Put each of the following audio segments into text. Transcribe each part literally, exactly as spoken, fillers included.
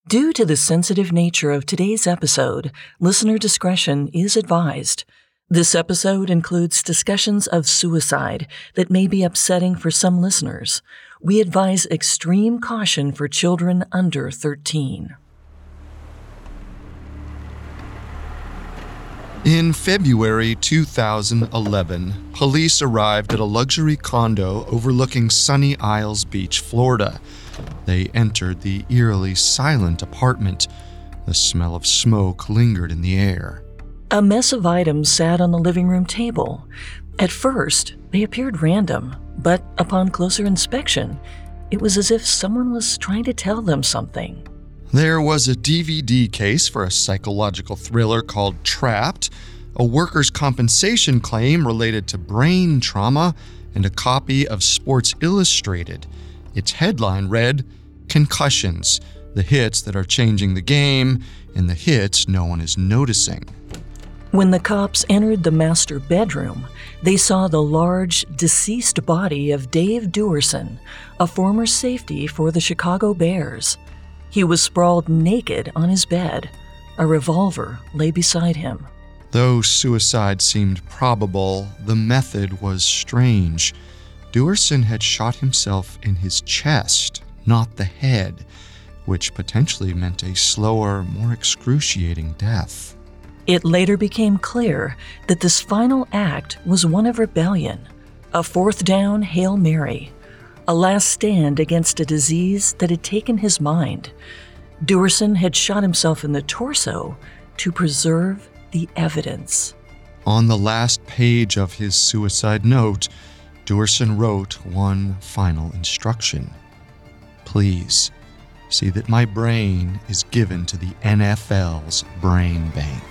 Due to the sensitive nature of today's episode, listener discretion is advised. This episode includes discussions of suicide that may be upsetting for some listeners. We advise extreme caution for children under thirteen. In February two thousand eleven, police arrived at a luxury condo overlooking Sunny Isles Beach, Florida. They entered the eerily silent apartment. The smell of smoke lingered in the air. A mess of items sat on the living room table. At first, they appeared random, but upon closer inspection, it was as if someone was trying to tell them something. There was a D V D case for a psychological thriller called Trapped, a workers' compensation claim related to brain trauma, and a copy of Sports Illustrated. Its headline read, "Concussions, the hits that are changing the game, and the hits no one is noticing." When the cops entered the master bedroom, they saw the large, deceased body of Dave Duerson, a former safety for the Chicago Bears. He was sprawled naked on his bed. A revolver lay beside him. Though suicide seemed probable, the method was strange. Duerson had shot himself in his chest, not the head, which potentially meant a slower, more excruciating death. It later became clear that this final act was one of rebellion, a fourth down Hail Mary, a last stand against a disease that had taken his mind. Duerson had shot himself in the torso to preserve the evidence. On the last page of his suicide note, Duerson wrote one final instruction. "Please, see that my brain is given to the N F L's brain bank."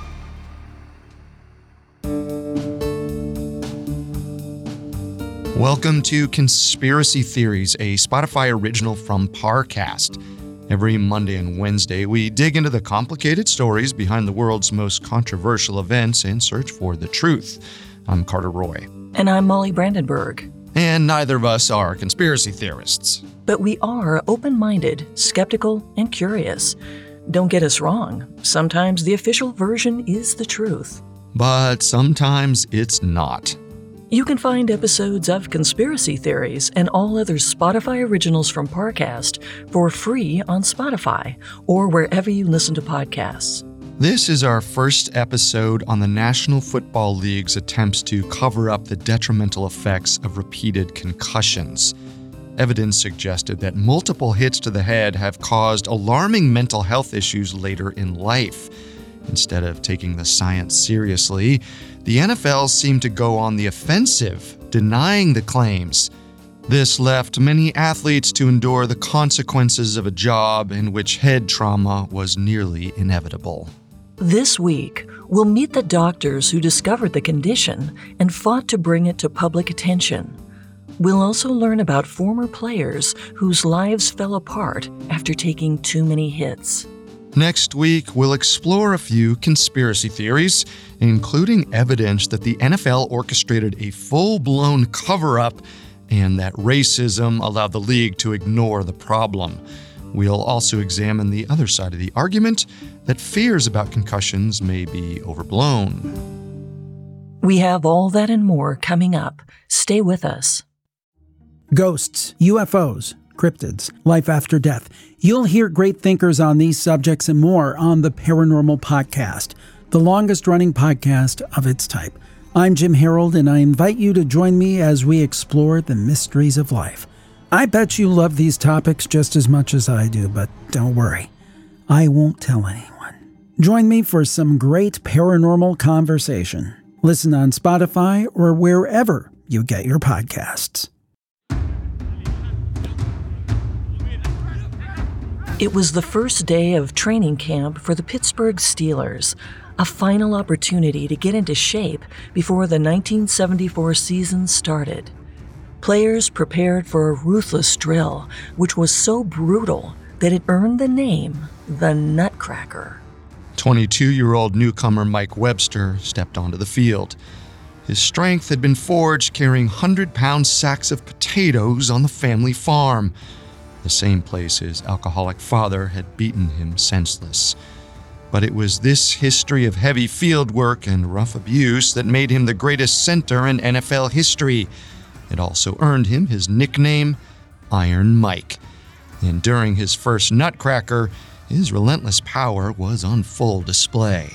Welcome to Conspiracy Theories, a Spotify original from Parcast. Every Monday and Wednesday, we dig into the complicated stories behind the world's most controversial events and search for the truth. I'm Carter Roy. And I'm Molly Brandenburg. And neither of us are conspiracy theorists. But we are open-minded, skeptical, and curious. Don't get us wrong. Sometimes the official version is the truth. But sometimes it's not. You can find episodes of Conspiracy Theories and all other Spotify originals from Parcast for free on Spotify or wherever you listen to podcasts. This is our first episode on the National Football League's attempts to cover up the detrimental effects of repeated concussions. Evidence suggested that multiple hits to the head have caused alarming mental health issues later in life. Instead of taking the science seriously, the N F L seemed to go on the offensive, denying the claims. This left many athletes to endure the consequences of a job in which head trauma was nearly inevitable. This week, we'll meet the doctors who discovered the condition and fought to bring it to public attention. We'll also learn about former players whose lives fell apart after taking too many hits. Next week, we'll explore a few conspiracy theories, including evidence that the N F L orchestrated a full-blown cover-up and that racism allowed the league to ignore the problem. We'll also examine the other side of the argument that fears about concussions may be overblown. We have all that and more coming up. Stay with us. Ghosts, U F Os, cryptids, life after death. You'll hear great thinkers on these subjects and more on the Paranormal Podcast, the longest-running podcast of its type. I'm Jim Harold, and I invite you to join me as we explore the mysteries of life. I bet you love these topics just as much as I do, but don't worry, I won't tell anyone. Join me for some great paranormal conversation. Listen on Spotify or wherever you get your podcasts. It was the first day of training camp for the Pittsburgh Steelers, a final opportunity to get into shape before the nineteen seventy-four season started. Players prepared for a ruthless drill, which was so brutal that it earned the name the Nutcracker. twenty-two-year-old newcomer Mike Webster stepped onto the field. His strength had been forged carrying one hundred pound sacks of potatoes on the family farm. the same place his alcoholic father had beaten him senseless. But it was this history of heavy field work and rough abuse that made him the greatest center in N F L history. It also earned him his nickname, Iron Mike. And during his first Nutcracker, his relentless power was on full display.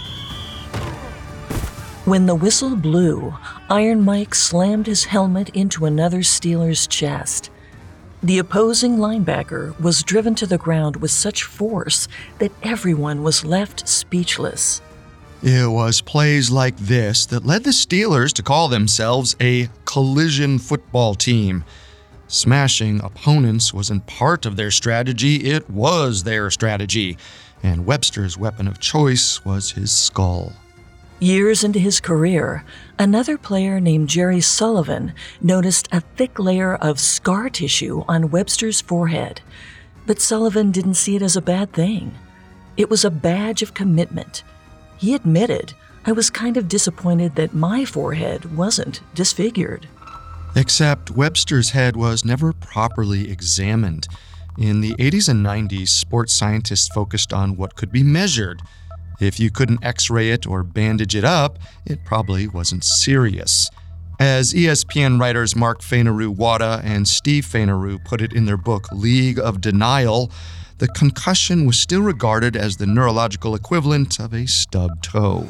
When the whistle blew, Iron Mike slammed his helmet into another Steeler's chest. The opposing linebacker was driven to the ground with such force that everyone was left speechless. It was plays like this that led the Steelers to call themselves a collision football team. Smashing opponents wasn't part of their strategy, it was their strategy, and Webster's weapon of choice was his skull. Years into his career, another player named Jerry Sullivan noticed a thick layer of scar tissue on Webster's forehead. But Sullivan didn't see it as a bad thing. It was a badge of commitment. He admitted, "I was kind of disappointed that my forehead wasn't disfigured." Except Webster's head was never properly examined. In the eighties and nineties, sports scientists focused on what could be measured. If you couldn't x-ray it or bandage it up, it probably wasn't serious. As E S P N writers Mark Fainaru-Wada and Steve Fainaru put it in their book League of Denial, the concussion was still regarded as the neurological equivalent of a stubbed toe.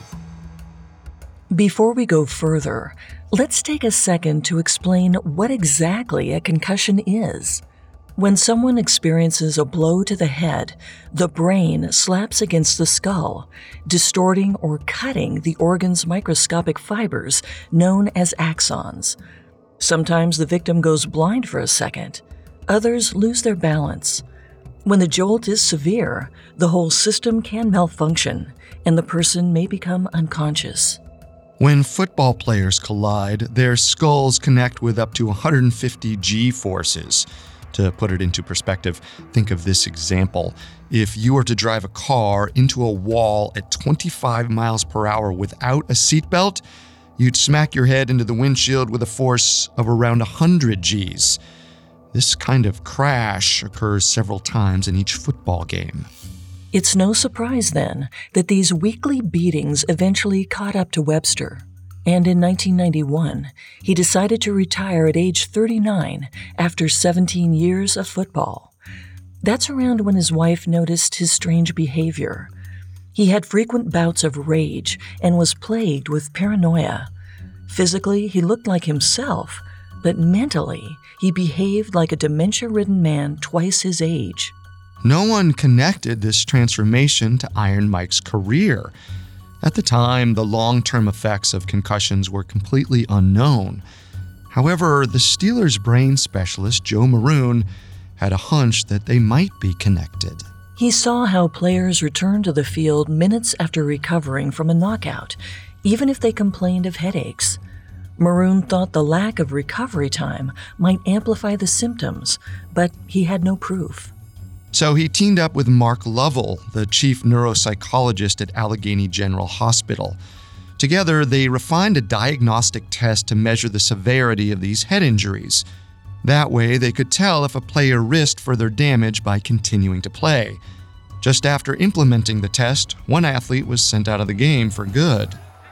Before we go further, let's take a second to explain what exactly a concussion is. When someone experiences a blow to the head, the brain slaps against the skull, distorting or cutting the organ's microscopic fibers known as axons. Sometimes the victim goes blind for a second. Others lose their balance. When the jolt is severe, the whole system can malfunction, and the person may become unconscious. When football players collide, their skulls connect with up to one hundred fifty G-forces. To put it into perspective, think of this example. If you were to drive a car into a wall at twenty-five miles per hour without a seatbelt, you'd smack your head into the windshield with a force of around one hundred G's. This kind of crash occurs several times in each football game. It's no surprise, then, that these weekly beatings eventually caught up to Webster. And in nineteen ninety-one, he decided to retire at age thirty-nine after seventeen years of football. That's around when his wife noticed his strange behavior. He had frequent bouts of rage and was plagued with paranoia. Physically, he looked like himself, but mentally, he behaved like a dementia-ridden man twice his age. No one connected this transformation to Iron Mike's career. At the time, the long-term effects of concussions were completely unknown. However, the Steelers' brain specialist, Joe Maroon, had a hunch that they might be connected. He saw how players returned to the field minutes after recovering from a knockout, even if they complained of headaches. Maroon thought the lack of recovery time might amplify the symptoms, but he had no proof. So he teamed up with Mark Lovell, the chief neuropsychologist at Allegheny General Hospital. Together, they refined a diagnostic test to measure the severity of these head injuries. That way, they could tell if a player risked further damage by continuing to play. Just after implementing the test, one athlete was sent out of the game for good.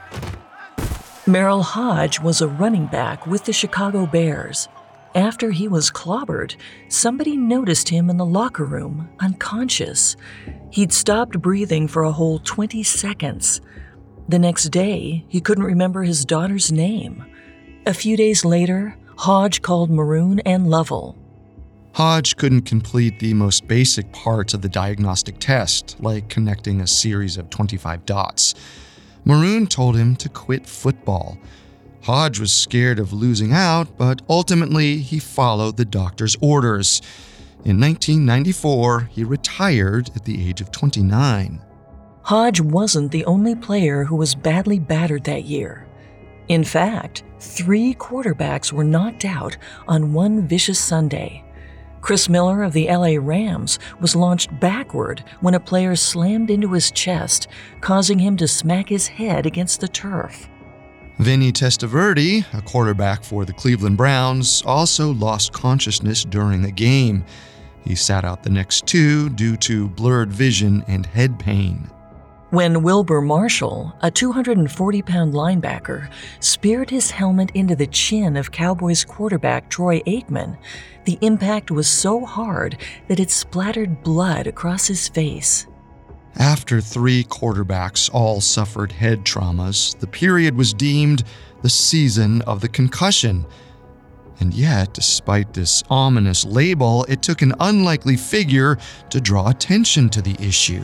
Merrill Hodge was a running back with the Chicago Bears. After he was clobbered, somebody noticed him in the locker room, unconscious. He'd stopped breathing for a whole twenty seconds. The next day, he couldn't remember his daughter's name. A few days later, Hodge called Maroon and Lovell. Hodge couldn't complete the most basic parts of the diagnostic test, like connecting a series of twenty-five dots. Maroon told him to quit football. Hodge was scared of losing out, but ultimately he followed the doctor's orders. In nineteen ninety-four, he retired at the age of twenty-nine. Hodge wasn't the only player who was badly battered that year. In fact, three quarterbacks were knocked out on one vicious Sunday. Chris Miller of the L A Rams was launched backward when a player slammed into his chest, causing him to smack his head against the turf. Vinny Testaverde, a quarterback for the Cleveland Browns, also lost consciousness during the game. He sat out the next two due to blurred vision and head pain. When Wilbur Marshall, a two hundred forty pound linebacker, speared his helmet into the chin of Cowboys quarterback Troy Aikman, the impact was so hard that it splattered blood across his face. After three quarterbacks all suffered head traumas, the period was deemed the season of the concussion. And yet, despite this ominous label, it took an unlikely figure to draw attention to the issue.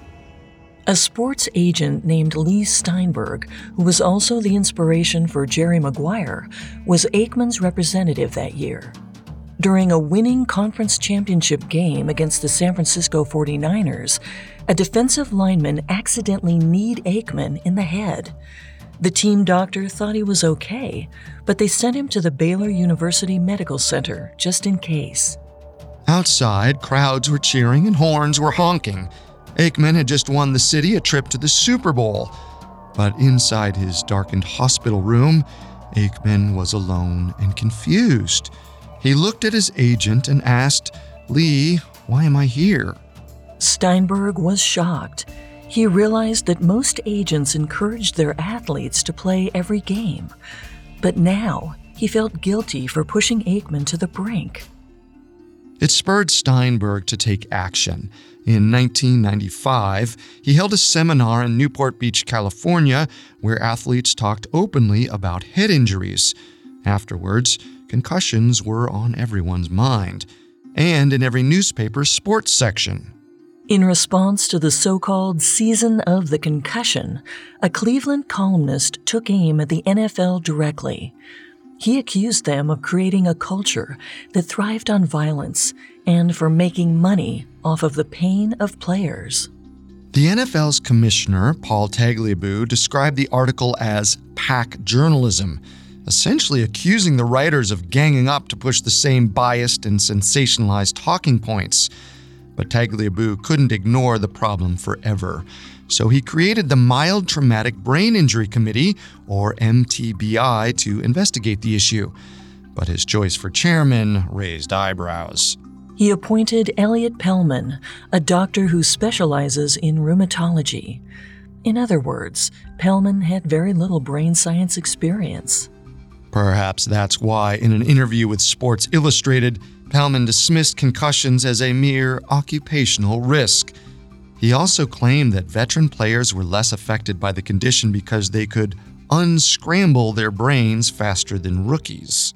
A sports agent named Lee Steinberg, who was also the inspiration for Jerry Maguire, was Aikman's representative that year. During a winning conference championship game against the San Francisco forty-niners, a defensive lineman accidentally kneed Aikman in the head. The team doctor thought he was okay, but they sent him to the Baylor University Medical Center just in case. Outside, crowds were cheering and horns were honking. Aikman had just won the city a trip to the Super Bowl. But inside his darkened hospital room, Aikman was alone and confused. He looked at his agent and asked, "Lee, why am I here?" Steinberg was shocked. He realized that most agents encouraged their athletes to play every game. But now, he felt guilty for pushing Aikman to the brink. It spurred Steinberg to take action. In nineteen ninety-five, he held a seminar in Newport Beach, California, where athletes talked openly about head injuries. Afterwards, concussions were on everyone's mind, and in every newspaper's sports section. In response to the so-called season of the concussion, a Cleveland columnist took aim at the N F L directly. He accused them of creating a culture that thrived on violence and for making money off of the pain of players. The N F L's commissioner, Paul Tagliabue, described the article as pack journalism, essentially accusing the writers of ganging up to push the same biased and sensationalized talking points. But Tagliabue couldn't ignore the problem forever. So he created the Mild Traumatic Brain Injury Committee, or M T B I, to investigate the issue. But his choice for chairman raised eyebrows. He appointed Elliot Pellman, a doctor who specializes in rheumatology. In other words, Pellman had very little brain science experience. Perhaps that's why, in an interview with Sports Illustrated, Pellman dismissed concussions as a mere occupational risk. He also claimed that veteran players were less affected by the condition because they could unscramble their brains faster than rookies.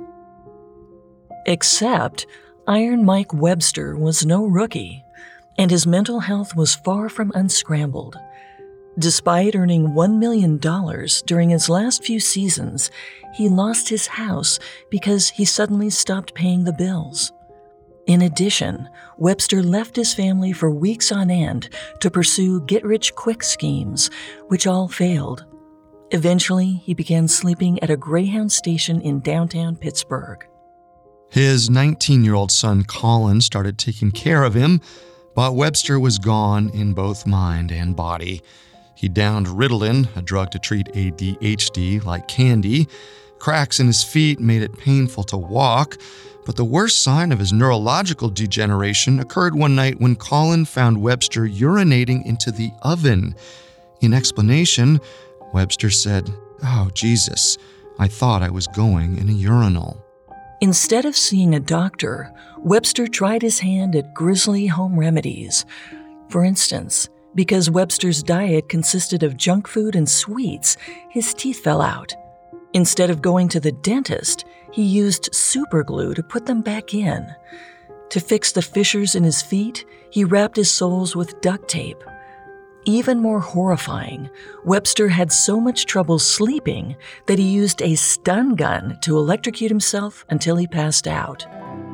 Except, Iron Mike Webster was no rookie, and his mental health was far from unscrambled. Despite earning one million dollars during his last few seasons, he lost his house because he suddenly stopped paying the bills. In addition, Webster left his family for weeks on end to pursue get-rich-quick schemes, which all failed. Eventually, he began sleeping at a Greyhound station in downtown Pittsburgh. His nineteen-year-old son Colin started taking care of him, but Webster was gone in both mind and body. He downed Ritalin, a drug to treat A D H D, like candy. Cracks in his feet made it painful to walk, but the worst sign of his neurological degeneration occurred one night when Colin found Webster urinating into the oven. In explanation, Webster said, "Oh, Jesus, I thought I was going in a urinal." Instead of seeing a doctor, Webster tried his hand at grisly home remedies. For instance, because Webster's diet consisted of junk food and sweets, his teeth fell out. Instead of going to the dentist, he used super glue to put them back in. To fix the fissures in his feet, he wrapped his soles with duct tape. Even more horrifying, Webster had so much trouble sleeping that he used a stun gun to electrocute himself until he passed out.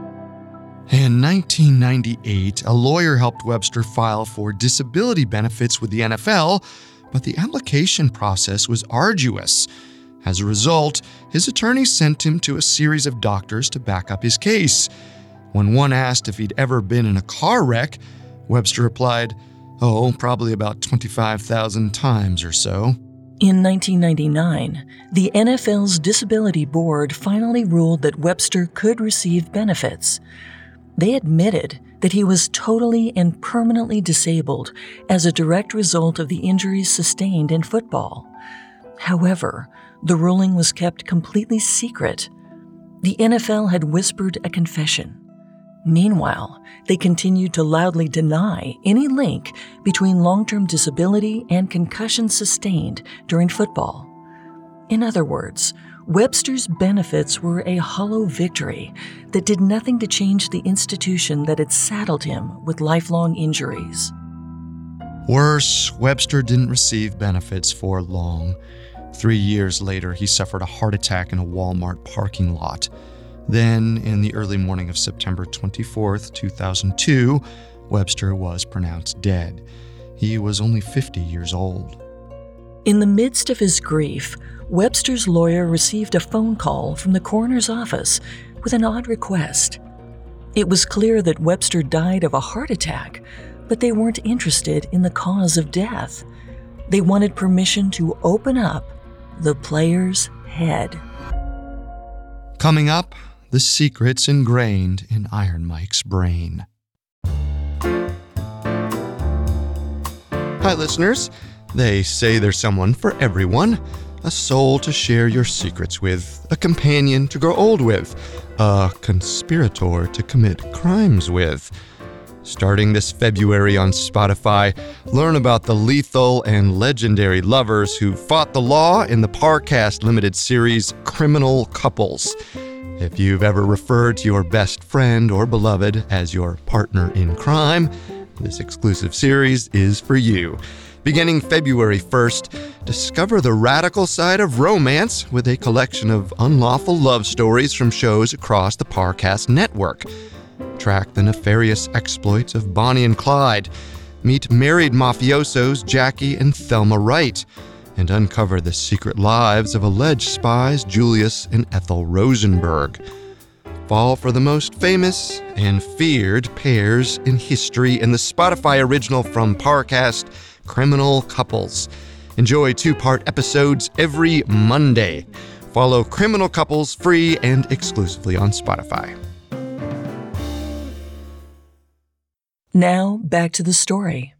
In nineteen ninety-eight, a lawyer helped Webster file for disability benefits with the N F L, but the application process was arduous. As a result, his attorney sent him to a series of doctors to back up his case. When one asked if he'd ever been in a car wreck, Webster replied, "Oh, probably about twenty-five thousand times or so." In nineteen ninety-nine, the N F L's Disability Board finally ruled that Webster could receive benefits. They admitted that he was totally and permanently disabled as a direct result of the injuries sustained in football. However, the ruling was kept completely secret. The N F L had whispered a confession. Meanwhile, they continued to loudly deny any link between long-term disability and concussions sustained during football. In other words, Webster's benefits were a hollow victory that did nothing to change the institution that had saddled him with lifelong injuries. Worse, Webster didn't receive benefits for long. Three years later, he suffered a heart attack in a Walmart parking lot. Then, in the early morning of September twenty-fourth, two thousand two, Webster was pronounced dead. He was only fifty years old. In the midst of his grief, Webster's lawyer received a phone call from the coroner's office with an odd request. It was clear that Webster died of a heart attack, but they weren't interested in the cause of death. They wanted permission to open up the player's head. Coming up, the secrets ingrained in Iron Mike's brain. Hi, listeners. They say there's someone for everyone. A soul to share your secrets with, a companion to grow old with, a conspirator to commit crimes with. Starting this February on Spotify, learn about the lethal and legendary lovers who fought the law in the Parcast limited series Criminal Couples. If you've ever referred to your best friend or beloved as your partner in crime, this exclusive series is for you. Beginning February first, discover the radical side of romance with a collection of unlawful love stories from shows across the Parcast network. Track the nefarious exploits of Bonnie and Clyde. Meet married mafiosos Jackie and Thelma Wright. And uncover the secret lives of alleged spies Julius and Ethel Rosenberg. Fall for the most famous and feared pairs in history in the Spotify original from Parcast, Criminal Couples. Enjoy two-part episodes every Monday. Follow Criminal Couples free and exclusively on Spotify. Now, back to the story.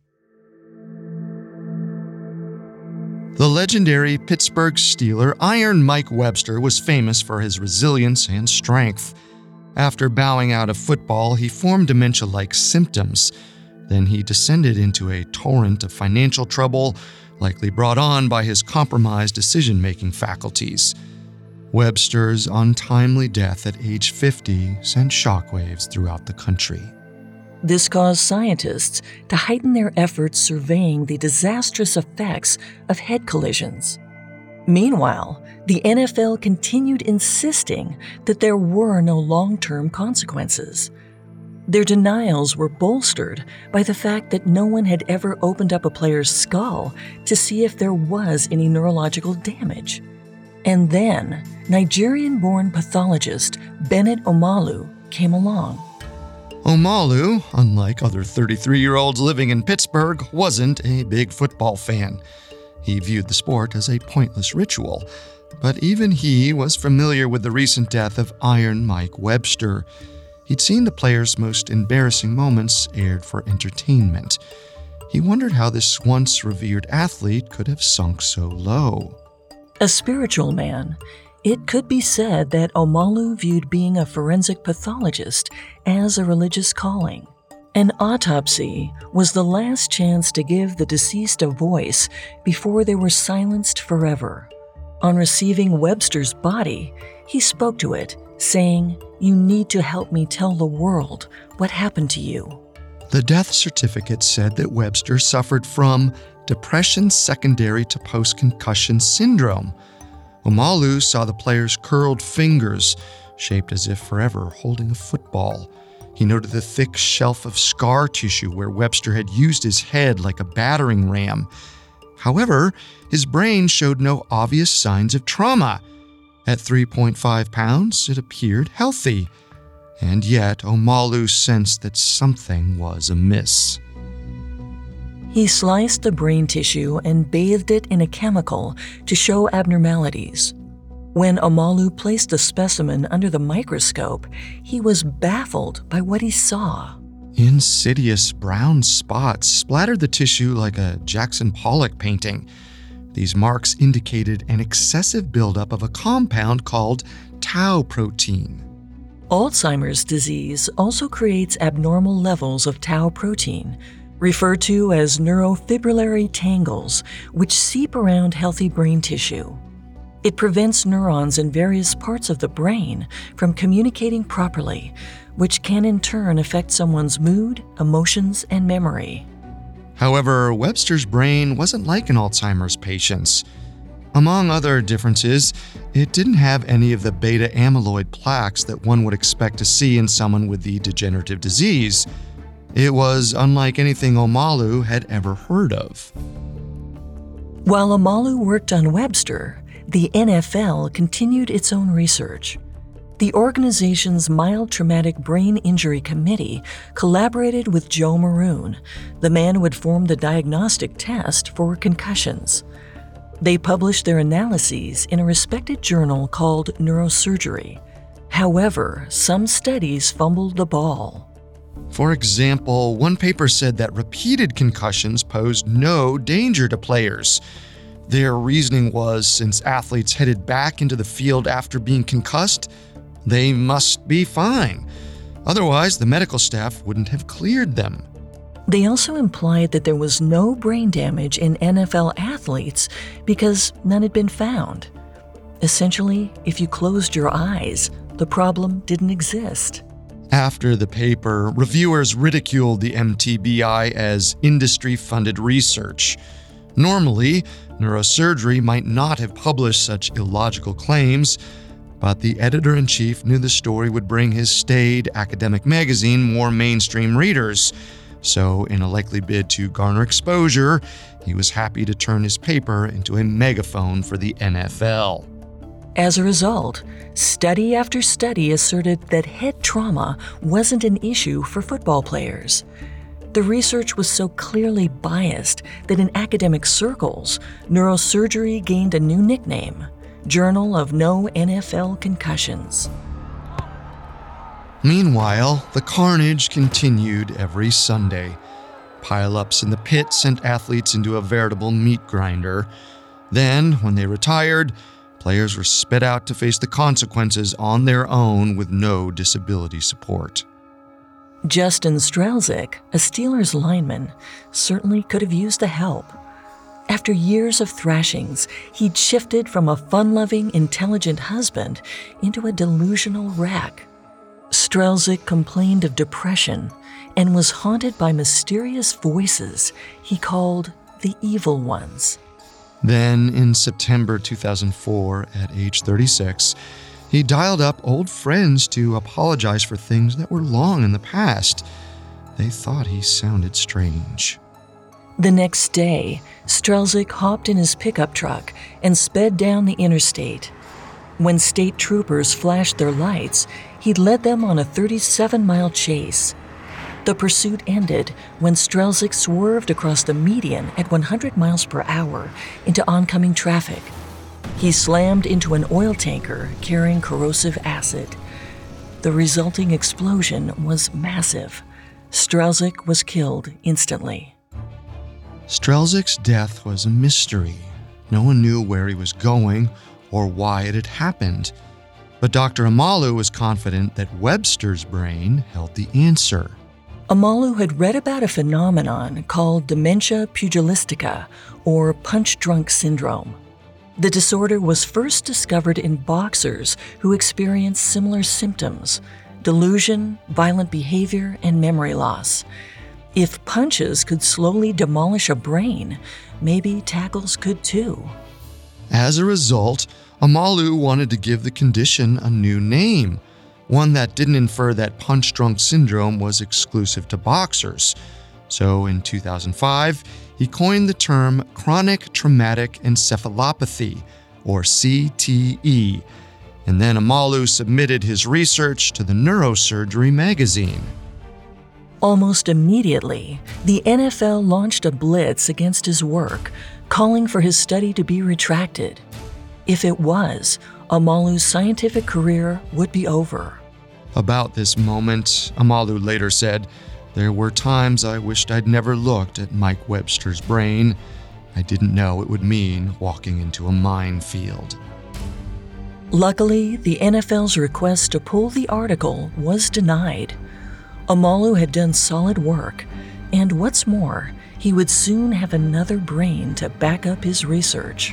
The legendary Pittsburgh Steeler Iron Mike Webster was famous for his resilience and strength. After bowing out of football, he formed dementia-like symptoms. Then he descended into a torrent of financial trouble, likely brought on by his compromised decision-making faculties. Webster's untimely death at age fifty sent shockwaves throughout the country. This caused scientists to heighten their efforts surveying the disastrous effects of head collisions. Meanwhile, the N F L continued insisting that there were no long-term consequences. Their denials were bolstered by the fact that no one had ever opened up a player's skull to see if there was any neurological damage. And then, Nigerian-born pathologist Bennett Omalu came along. Omalu, unlike other thirty-three-year-olds living in Pittsburgh, wasn't a big football fan. He viewed the sport as a pointless ritual, but even he was familiar with the recent death of Iron Mike Webster. He'd seen the player's most embarrassing moments aired for entertainment. He wondered how this once revered athlete could have sunk so low. A spiritual man, it could be said that Omalu viewed being a forensic pathologist as a religious calling. An autopsy was the last chance to give the deceased a voice before they were silenced forever. On receiving Webster's body, he spoke to it, saying, "You need to help me tell the world what happened to you." The death certificate said that Webster suffered from depression secondary to post-concussion syndrome. Omalu saw the player's curled fingers, shaped as if forever holding a football. He noted the thick shelf of scar tissue where Webster had used his head like a battering ram. However, his brain showed no obvious signs of trauma. At three point five pounds, it appeared healthy. And yet, Omalu sensed that something was amiss. He sliced the brain tissue and bathed it in a chemical to show abnormalities. When Omalu placed the specimen under the microscope, he was baffled by what he saw. Insidious brown spots splattered the tissue like a Jackson Pollock painting. These marks indicated an excessive buildup of a compound called tau protein. Alzheimer's disease also creates abnormal levels of tau protein, referred to as neurofibrillary tangles, which seep around healthy brain tissue. It prevents neurons in various parts of the brain from communicating properly, which can in turn affect someone's mood, emotions, and memory. However, Webster's brain wasn't like an Alzheimer's patient's. Among other differences, it didn't have any of the beta amyloid plaques that one would expect to see in someone with the degenerative disease. It was unlike anything Omalu had ever heard of. While Omalu worked on Webster, the N F L continued its own research. The organization's Mild Traumatic Brain Injury Committee collaborated with Joe Maroon, the man who had formed the diagnostic test for concussions. They published their analyses in a respected journal called Neurosurgery. However, some studies fumbled the ball. For example, one paper said that repeated concussions posed no danger to players. Their reasoning was, since athletes headed back into the field after being concussed, they must be fine. Otherwise, the medical staff wouldn't have cleared them. They also implied that there was no brain damage in N F L athletes because none had been found. Essentially, if you closed your eyes, the problem didn't exist. After the paper, reviewers ridiculed the M T B I as industry-funded research. Normally, Neurosurgery might not have published such illogical claims, but the editor-in-chief knew the story would bring his staid academic magazine more mainstream readers. So, in a likely bid to garner exposure, he was happy to turn his paper into a megaphone for the N F L. As a result, study after study asserted that head trauma wasn't an issue for football players. The research was so clearly biased that in academic circles, Neurosurgery gained a new nickname, Journal of No N F L Concussions. Meanwhile, the carnage continued every Sunday. Pile-ups in the pit sent athletes into a veritable meat grinder. Then, when they retired, players were spit out to face the consequences on their own with no disability support. Justin Strelzik, a Steelers lineman, certainly could have used the help. After years of thrashings, he'd shifted from a fun-loving, intelligent husband into a delusional wreck. Strelzik complained of depression and was haunted by mysterious voices he called the evil ones. Then, in September two thousand four, at age thirty-six, he dialed up old friends to apologize for things that were long in the past. They thought he sounded strange. The next day, Strelzik hopped in his pickup truck and sped down the interstate. When state troopers flashed their lights, he led them on a thirty-seven mile chase. The pursuit ended when Strelzik swerved across the median at one hundred miles per hour into oncoming traffic. He slammed into an oil tanker carrying corrosive acid. The resulting explosion was massive. Strelzik was killed instantly. Strelzik's death was a mystery. No one knew where he was going or why it had happened. But Doctor Omalu was confident that Webster's brain held the answer. Omalu had read about a phenomenon called dementia pugilistica, or punch-drunk syndrome. The disorder was first discovered in boxers who experienced similar symptoms: delusion, violent behavior, and memory loss. If punches could slowly demolish a brain, maybe tackles could too. As a result, Omalu wanted to give the condition a new name, one that didn't infer that punch-drunk syndrome was exclusive to boxers. So in two thousand five, he coined the term chronic traumatic encephalopathy, or C T E, and then Omalu submitted his research to the Neurosurgery magazine. Almost immediately, the N F L launched a blitz against his work, calling for his study to be retracted. If it was, Omalu's scientific career would be over. About this moment, Omalu later said, There were times I wished I'd never looked at Mike Webster's brain. I didn't know it would mean walking into a minefield. Luckily, the N F L's request to pull the article was denied. Omalu had done solid work, and what's more, he would soon have another brain to back up his research.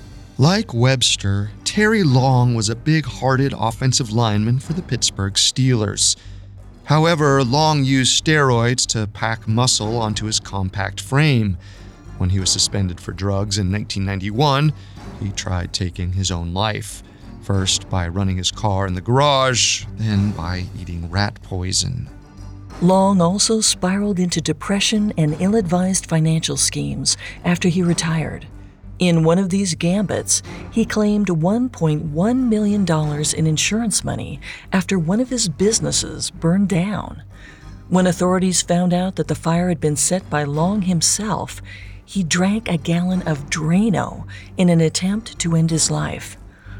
Like Webster, Terry Long was a big-hearted offensive lineman for the Pittsburgh Steelers. However, Long used steroids to pack muscle onto his compact frame. When he was suspended for drugs in nineteen ninety-one, he tried taking his own life, first by running his car in the garage, then by eating rat poison. Long also spiraled into depression and ill-advised financial schemes after he retired. In one of these gambits, he claimed one point one million dollars in insurance money after one of his businesses burned down. When authorities found out that the fire had been set by Long himself, he drank a gallon of Drano in an attempt to end his life.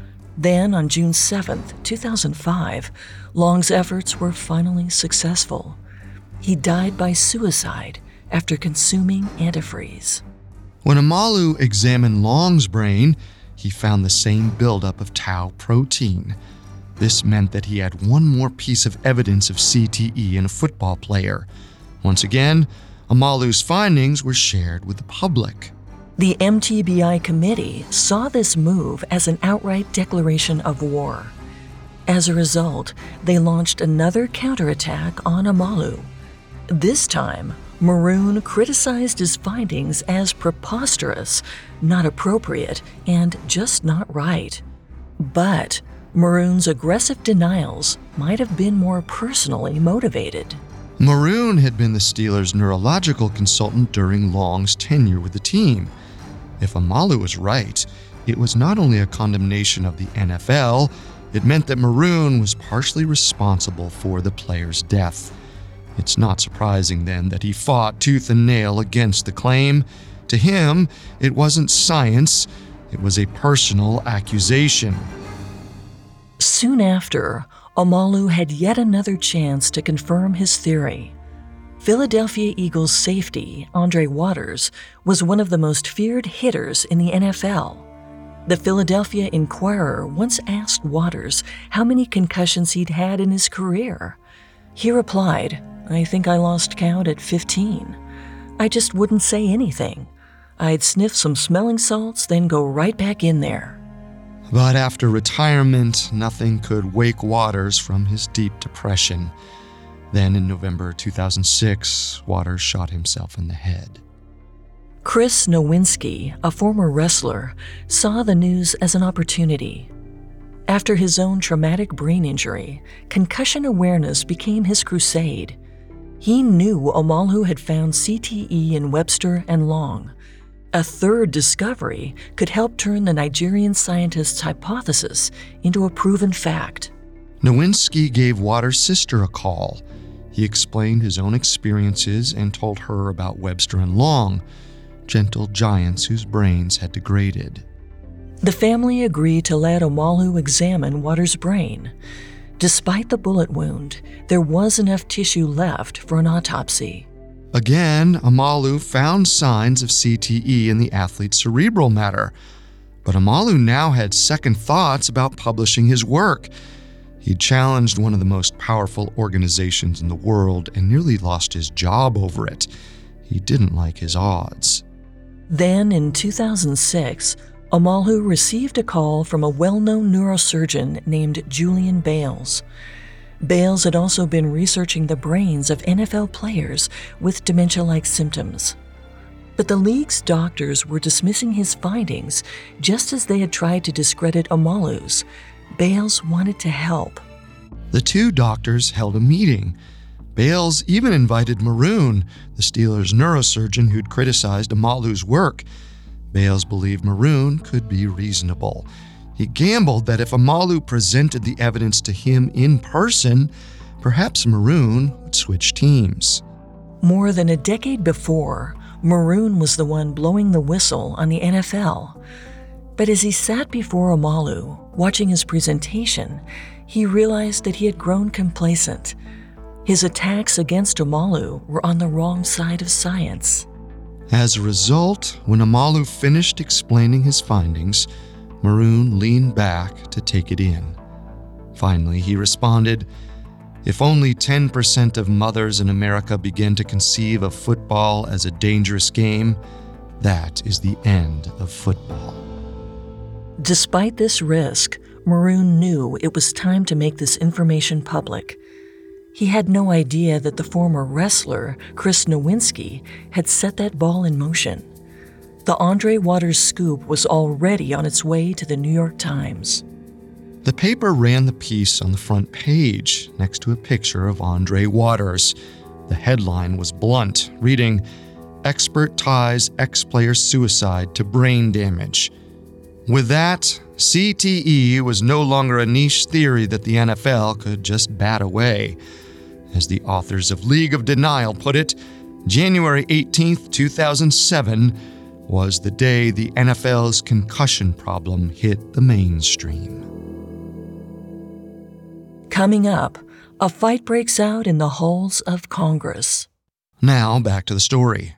Then, on June seventh, two thousand five, Long's efforts were finally successful. He died by suicide after consuming antifreeze. When Omalu examined Long's brain, he found the same buildup of tau protein. This meant that he had one more piece of evidence of C T E in a football player. Once again, Omalu's findings were shared with the public. The M T B I committee saw this move as an outright declaration of war. As a result, they launched another counterattack on Omalu. This time, Maroon criticized his findings as preposterous, not appropriate, and just not right. But Maroon's aggressive denials might have been more personally motivated. Maroon had been the Steelers' neurological consultant during Long's tenure with the team. If Omalu was right, it was not only a condemnation of the N F L, it meant that Maroon was partially responsible for the player's death. It's not surprising then that he fought tooth and nail against the claim. To him, it wasn't science, it was a personal accusation. Soon after, Omalu had yet another chance to confirm his theory. Philadelphia Eagles safety, Andre Waters, was one of the most feared hitters in the N F L. The Philadelphia Inquirer once asked Waters how many concussions he'd had in his career. He replied, "I think I lost count at fifteen. I just wouldn't say anything. I'd sniff some smelling salts, then go right back in there." But after retirement, nothing could wake Waters from his deep depression. Then in November two thousand six, Waters shot himself in the head. Chris Nowinski, a former wrestler, saw the news as an opportunity. After his own traumatic brain injury, concussion awareness became his crusade. He knew Omalu had found C T E in Webster and Long. A third discovery could help turn the Nigerian scientist's hypothesis into a proven fact. Nowinski gave Waters' sister a call. He explained his own experiences and told her about Webster and Long, gentle giants whose brains had degraded. The family agreed to let Omalu examine Waters' brain. Despite the bullet wound, there was enough tissue left for an autopsy. Again, Omalu found signs of C T E in the athlete's cerebral matter, but Omalu now had second thoughts about publishing his work. He challenged one of the most powerful organizations in the world and nearly lost his job over it. He didn't like his odds. Then, in two thousand six, Omalu received a call from a well-known neurosurgeon named Julian Bales. Bales had also been researching the brains of N F L players with dementia-like symptoms. But the league's doctors were dismissing his findings just as they had tried to discredit Omalu's. Bales wanted to help. The two doctors held a meeting. Bales even invited Maroon, the Steelers' neurosurgeon who'd criticized Omalu's work. Bales believed Maroon could be reasonable. He gambled that if Omalu presented the evidence to him in person, perhaps Maroon would switch teams. More than a decade before, Maroon was the one blowing the whistle on the N F L. But as he sat before Omalu, watching his presentation, he realized that he had grown complacent. His attacks against Omalu were on the wrong side of science. As a result, when Omalu finished explaining his findings, Maroon leaned back to take it in. Finally, he responded, "If only ten percent of mothers in America begin to conceive of football as a dangerous game, that is the end of football." Despite this risk, Maroon knew it was time to make this information public. He had no idea that the former wrestler, Chris Nowinski, had set that ball in motion. The Andre Waters scoop was already on its way to the New York Times. The paper ran the piece on the front page next to a picture of Andre Waters. The headline was blunt, reading, "Expert ties ex-player suicide to brain damage." With that, C T E was no longer a niche theory that the N F L could just bat away. As the authors of League of Denial put it, January eighteenth, two thousand seven was the day the N F L's concussion problem hit the mainstream. Coming up, a fight breaks out in the halls of Congress. Now, back to the story.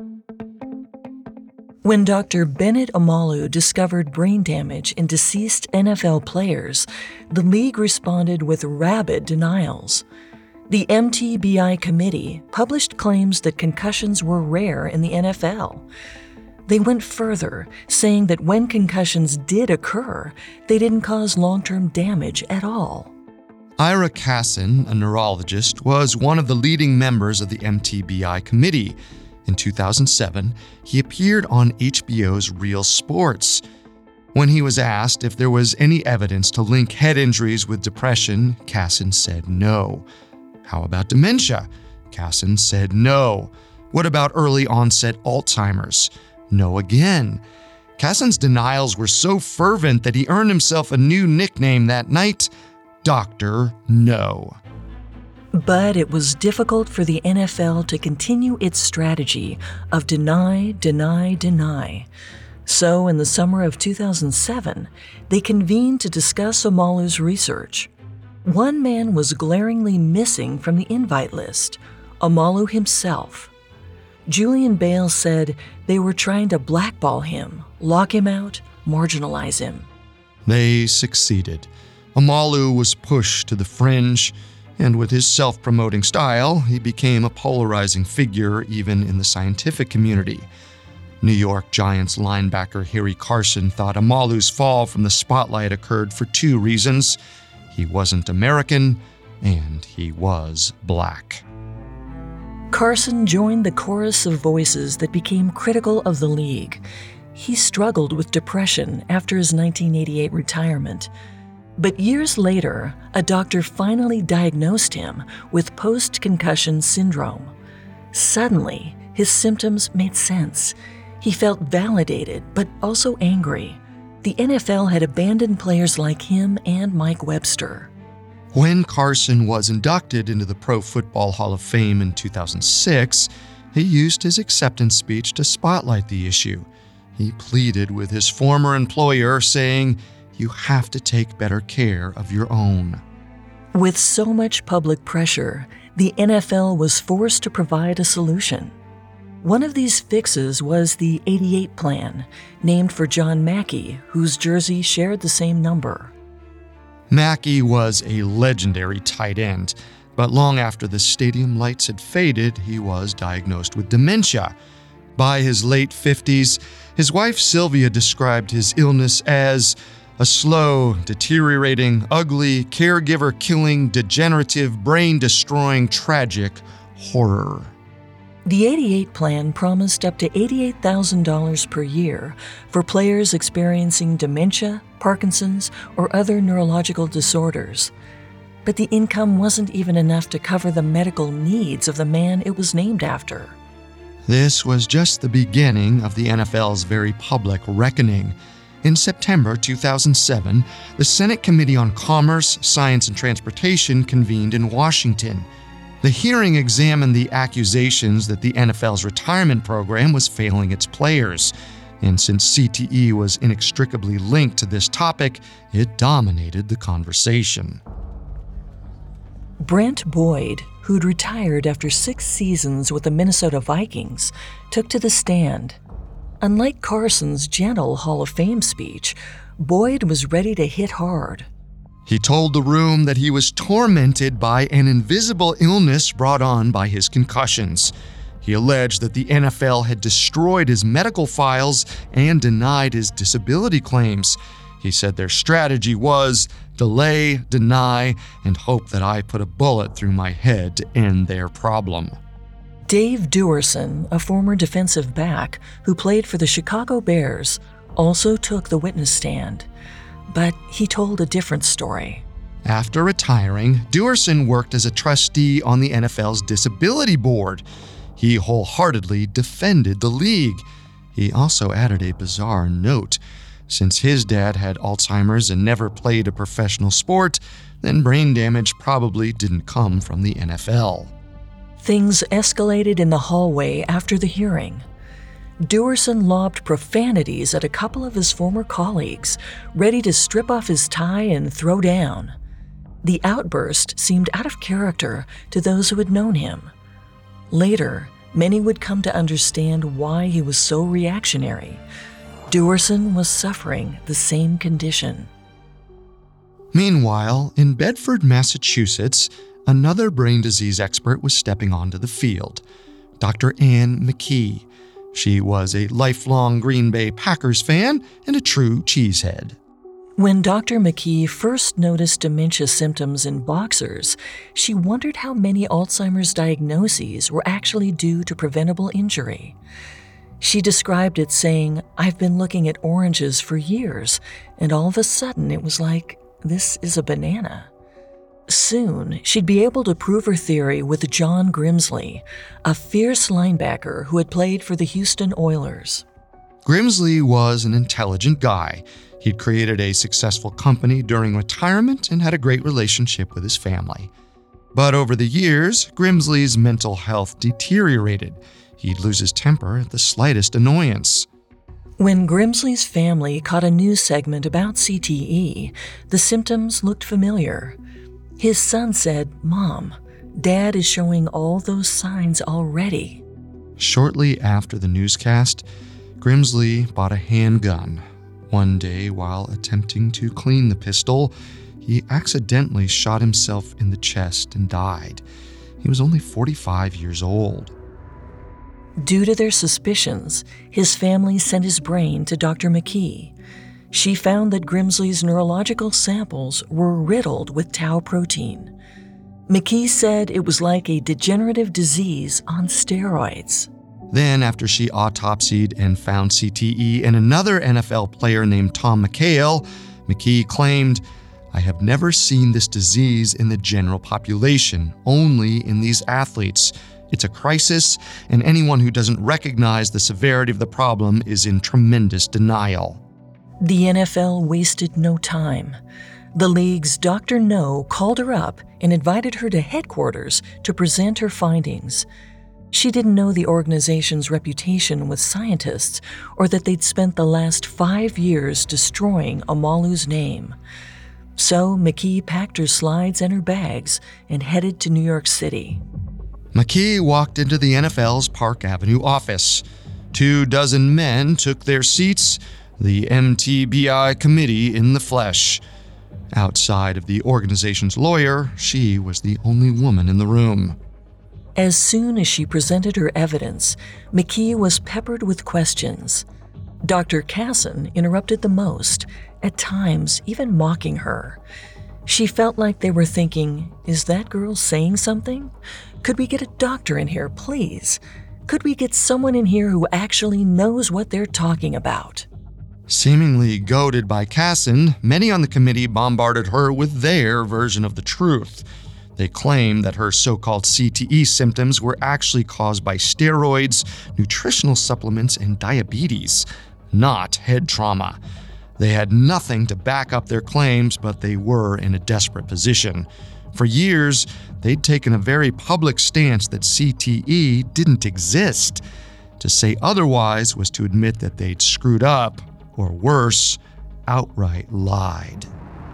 When Doctor Bennett Omalu discovered brain damage in deceased N F L players, the league responded with rabid denials. The M T B I committee published claims that concussions were rare in the N F L. They went further, saying that when concussions did occur, they didn't cause long-term damage at all. Ira Kassin, a neurologist, was one of the leading members of the M T B I committee. In two thousand seven, he appeared on H B O's Real Sports. When he was asked if there was any evidence to link head injuries with depression, Kassin said no. How about dementia? Kassin said no. What about early onset Alzheimer's? No again. Kassin's denials were so fervent that he earned himself a new nickname that night, Doctor No. But it was difficult for the N F L to continue its strategy of deny, deny, deny. So in the summer of two thousand seven, they convened to discuss Omalu's research. One man was glaringly missing from the invite list, Omalu himself. Julian Bale said they were trying to blackball him, lock him out, marginalize him. They succeeded. Omalu was pushed to the fringe, and with his self-promoting style, he became a polarizing figure even in the scientific community. New York Giants linebacker Harry Carson thought Omalu's fall from the spotlight occurred for two reasons. He wasn't American, and he was black. Carson joined the chorus of voices that became critical of the league. He struggled with depression after his nineteen eighty-eight retirement. But years later, a doctor finally diagnosed him with post-concussion syndrome. Suddenly, his symptoms made sense. He felt validated, but also angry. The N F L had abandoned players like him and Mike Webster. When Carson was inducted into the Pro Football Hall of Fame in two thousand six, he used his acceptance speech to spotlight the issue. He pleaded with his former employer, saying, "You have to take better care of your own." With so much public pressure, the N F L was forced to provide a solution. One of these fixes was the eighty-eight plan, named for John Mackey, whose jersey shared the same number. Mackey was a legendary tight end, but long after the stadium lights had faded, he was diagnosed with dementia. By his late fifties, his wife Sylvia described his illness as a slow, deteriorating, ugly, caregiver-killing, degenerative, brain-destroying, tragic horror. The eighty-eight plan promised up to eighty-eight thousand dollars per year for players experiencing dementia, Parkinson's, or other neurological disorders. But the income wasn't even enough to cover the medical needs of the man it was named after. This was just the beginning of the N F L's very public reckoning. In September two thousand seven, the Senate Committee on Commerce, Science, and Transportation convened in Washington. The hearing examined the accusations that the N F L's retirement program was failing its players. And since C T E was inextricably linked to this topic, it dominated the conversation. Brent Boyd, who'd retired after six seasons with the Minnesota Vikings, took to the stand. Unlike Carson's gentle Hall of Fame speech, Boyd was ready to hit hard. He told the room that he was tormented by an invisible illness brought on by his concussions. He alleged that the N F L had destroyed his medical files and denied his disability claims. He said their strategy was delay, deny, and hope that I put a bullet through my head to end their problem. Dave Duerson, a former defensive back who played for the Chicago Bears, also took the witness stand. But he told a different story. After retiring, Duerson worked as a trustee on the N F L's disability board. He wholeheartedly defended the league. He also added a bizarre note. Since his dad had Alzheimer's and never played a professional sport, then brain damage probably didn't come from the N F L. Things escalated in the hallway after the hearing. Duerson lobbed profanities at a couple of his former colleagues, ready to strip off his tie and throw down. The outburst seemed out of character to those who had known him. Later, many would come to understand why he was so reactionary. Duerson was suffering the same condition. Meanwhile, in Bedford, Massachusetts, another brain disease expert was stepping onto the field, Doctor Ann McKee. She was a lifelong Green Bay Packers fan and a true cheesehead. When Doctor McKee first noticed dementia symptoms in boxers, she wondered how many Alzheimer's diagnoses were actually due to preventable injury. She described it saying, "I've been looking at oranges for years, and all of a sudden it was like, this is a banana." Soon, she'd be able to prove her theory with John Grimsley, a fierce linebacker who had played for the Houston Oilers. Grimsley was an intelligent guy. He'd created a successful company during retirement and had a great relationship with his family. But over the years, Grimsley's mental health deteriorated. He'd lose his temper at the slightest annoyance. When Grimsley's family caught a news segment about C T E, the symptoms looked familiar. His son said, "Mom, Dad is showing all those signs already." Shortly after the newscast, Grimsley bought a handgun. One day, while attempting to clean the pistol, he accidentally shot himself in the chest and died. He was only forty-five years old. Due to their suspicions, his family sent his brain to Doctor McKee. She found that Grimsley's neurological samples were riddled with tau protein. McKee said it was like a degenerative disease on steroids. Then, after she autopsied and found C T E in another N F L player named Tom McHale, McKee claimed, "I have never seen this disease in the general population, only in these athletes. It's a crisis, and anyone who doesn't recognize the severity of the problem is in tremendous denial." The N F L wasted no time. The league's Doctor No called her up and invited her to headquarters to present her findings. She didn't know the organization's reputation with scientists or that they'd spent the last five years destroying Omalu's name. So McKee packed her slides and her bags and headed to New York City. McKee walked into the N F L's Park Avenue office. Two dozen men took their seats, the M T B I committee in the flesh. Outside of the organization's lawyer, she was the only woman in the room. As soon as she presented her evidence, McKee was peppered with questions. Doctor Casson interrupted the most, at times even mocking her. She felt like they were thinking, "Is that girl saying something? Could we get a doctor in here, please? Could we get someone in here who actually knows what they're talking about?" Seemingly goaded by Casson, many on the committee bombarded her with their version of the truth. They claimed that her so-called C T E symptoms were actually caused by steroids, nutritional supplements, and diabetes, not head trauma. They had nothing to back up their claims, but they were in a desperate position. For years, they'd taken a very public stance that C T E didn't exist. To say otherwise was to admit that they'd screwed up, or worse, outright lied.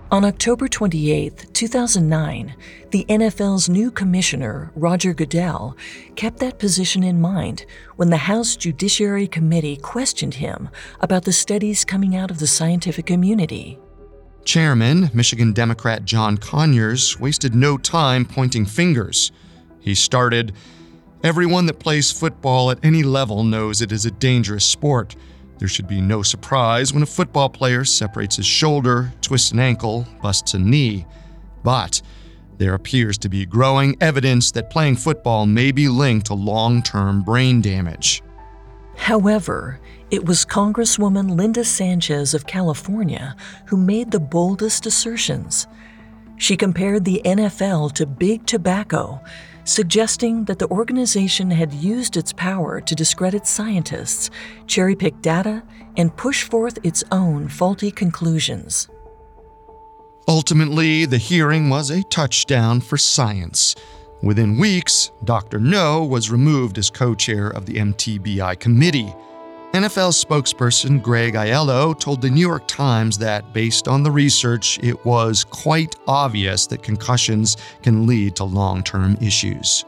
On October twenty-eighth, two thousand nine, the N F L's new commissioner, Roger Goodell, kept that position in mind when the House Judiciary Committee questioned him about the studies coming out of the scientific community. Chairman, Michigan Democrat John Conyers, wasted no time pointing fingers. He started, "Everyone that plays football at any level knows it is a dangerous sport. There should be no surprise when a football player separates his shoulder, twists an ankle, busts a knee. But there appears to be growing evidence that playing football may be linked to long-term brain damage." However, it was Congresswoman Linda Sanchez of California who made the boldest assertions. She compared the N F L to big tobacco, suggesting that the organization had used its power to discredit scientists, cherry-pick data, and push forth its own faulty conclusions. Ultimately, the hearing was a touchdown for science. Within weeks, Doctor No was removed as co-chair of the M T B I committee. N F L spokesperson Greg Aiello told the New York Times that, based on the research, it was quite obvious that concussions can lead to long-term issues.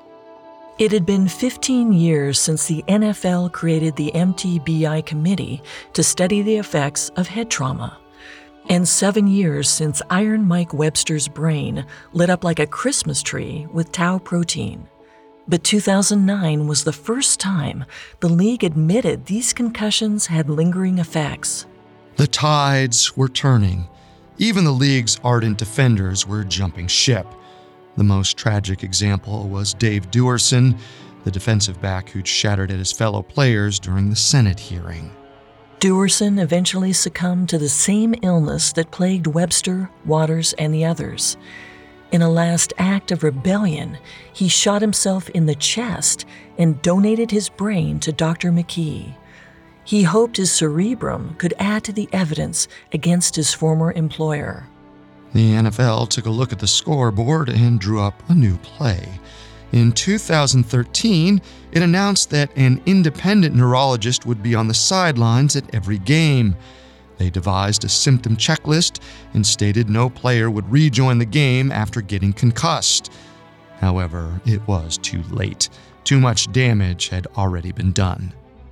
It had been fifteen years since the N F L created the M T B I committee to study the effects of head trauma, and seven years since Iron Mike Webster's brain lit up like a Christmas tree with tau protein. But two thousand nine was the first time the league admitted these concussions had lingering effects. The tides were turning. Even the league's ardent defenders were jumping ship. The most tragic example was Dave Duerson, the defensive back who'd shattered at his fellow players during the Senate hearing. Duerson eventually succumbed to the same illness that plagued Webster, Waters, and the others. In a last act of rebellion, he shot himself in the chest and donated his brain to Doctor McKee. He hoped his cerebrum could add to the evidence against his former employer. The N F L took a look at the scoreboard and drew up a new play. In two thousand thirteen, it announced that an independent neurologist would be on the sidelines at every game. They devised a symptom checklist and stated no player would rejoin the game after getting concussed. However, it was too late. Too much damage had already been done.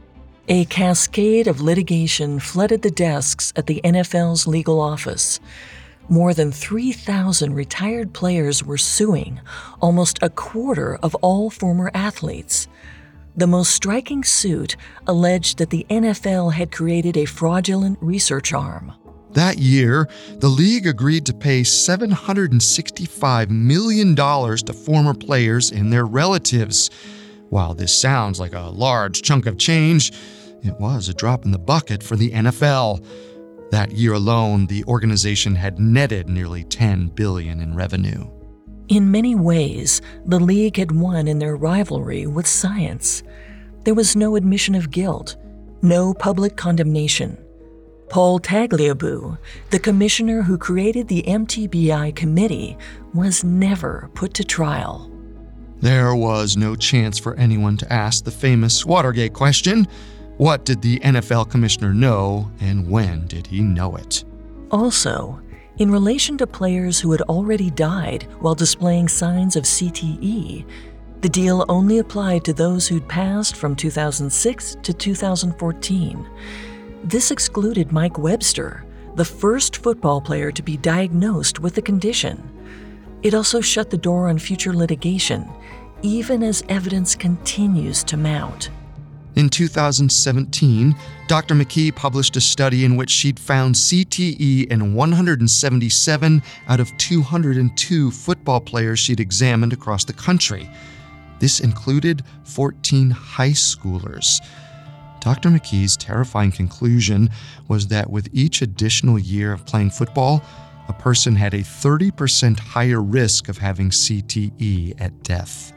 A cascade of litigation flooded the desks at the N F L's legal office. More than three thousand retired players were suing, almost a quarter of all former athletes. The most striking suit alleged that the N F L had created a fraudulent research arm. That year, the league agreed to pay seven hundred sixty-five million dollars to former players and their relatives. While this sounds like a large chunk of change, it was a drop in the bucket for the N F L. That year alone, the organization had netted nearly ten billion dollars in revenue. In many ways, the league had won in their rivalry with science. There was no admission of guilt, no public condemnation. Paul Tagliabue, the commissioner who created the M T B I committee, was never put to trial. There was no chance for anyone to ask the famous Watergate question: what did the N F L commissioner know, and when did he know it? Also, in relation to players who had already died while displaying signs of C T E, the deal only applied to those who'd passed from two thousand six to two thousand fourteen. This excluded Mike Webster, the first football player to be diagnosed with the condition. It also shut the door on future litigation, even as evidence continues to mount. In two thousand seventeen, Doctor McKee published a study in which she'd found C T E in one hundred seventy-seven out of two hundred two football players she'd examined across the country. This included fourteen high schoolers. Doctor McKee's terrifying conclusion was that with each additional year of playing football, a person had a thirty percent higher risk of having C T E at death.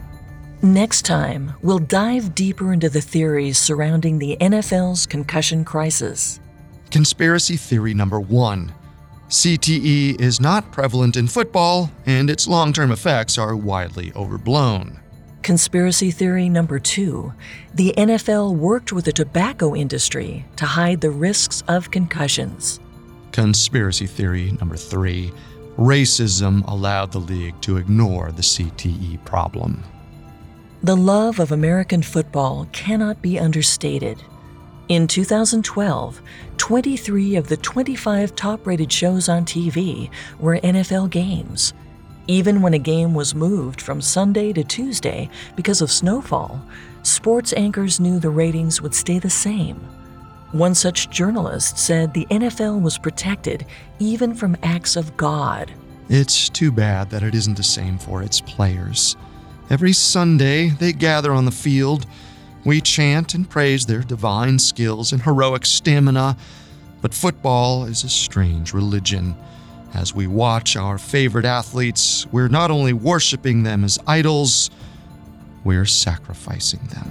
Next time, we'll dive deeper into the theories surrounding the N F L's concussion crisis. Conspiracy theory number one. C T E is not prevalent in football, and its long-term effects are widely overblown. Conspiracy theory number two. The N F L worked with the tobacco industry to hide the risks of concussions. Conspiracy theory number three. Racism allowed the league to ignore the C T E problem. The love of American football cannot be understated. In two thousand twelve, twenty-three of the twenty-five top-rated shows on T V were N F L games. Even when a game was moved from Sunday to Tuesday because of snowfall, sports anchors knew the ratings would stay the same. One such journalist said the N F L was protected even from acts of God. It's too bad that it isn't the same for its players. Every Sunday, they gather on the field. We chant and praise their divine skills and heroic stamina, but football is a strange religion. As we watch our favorite athletes, we're not only worshiping them as idols, we're sacrificing them.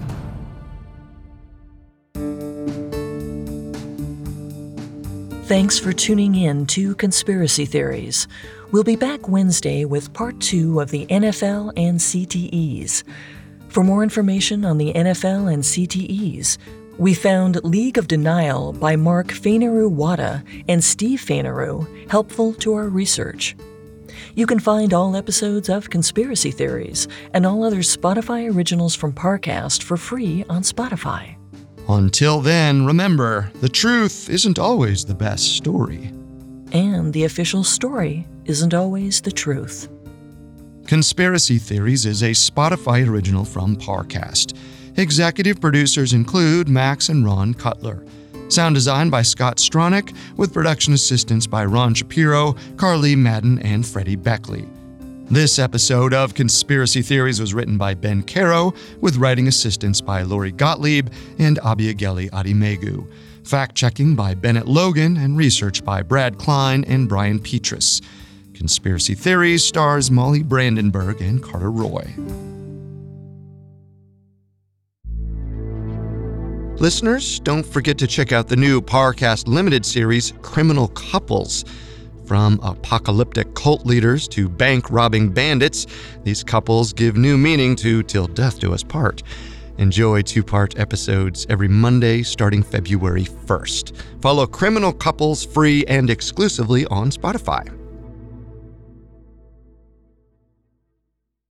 Thanks for tuning in to Conspiracy Theories. We'll be back Wednesday with part two of the N F L and C T Es. For more information on the N F L and C T Es, we found League of Denial by Mark Fainaru-Wada and Steve Fainaru helpful to our research. You can find all episodes of Conspiracy Theories and all other Spotify originals from Parcast for free on Spotify. Until then, remember, the truth isn't always the best story. And the official story isn't always the truth. Conspiracy Theories is a Spotify original from Parcast. Executive producers include Max and Ron Cutler. Sound design by Scott Stronach, with production assistance by Ron Shapiro, Carly Madden, and Freddie Beckley. This episode of Conspiracy Theories was written by Ben Caro, with writing assistance by Lori Gottlieb and Abiageli Adimegu. Fact-checking by Bennett Logan and research by Brad Klein and Brian Petrus. Conspiracy Theories stars Molly Brandenburg and Carter Roy. Listeners, don't forget to check out the new Parcast Limited series, Criminal Couples. From apocalyptic cult leaders to bank-robbing bandits, these couples give new meaning to Till Death Do Us Part. Enjoy two-part episodes every Monday starting February first. Follow Criminal Couples free and exclusively on Spotify.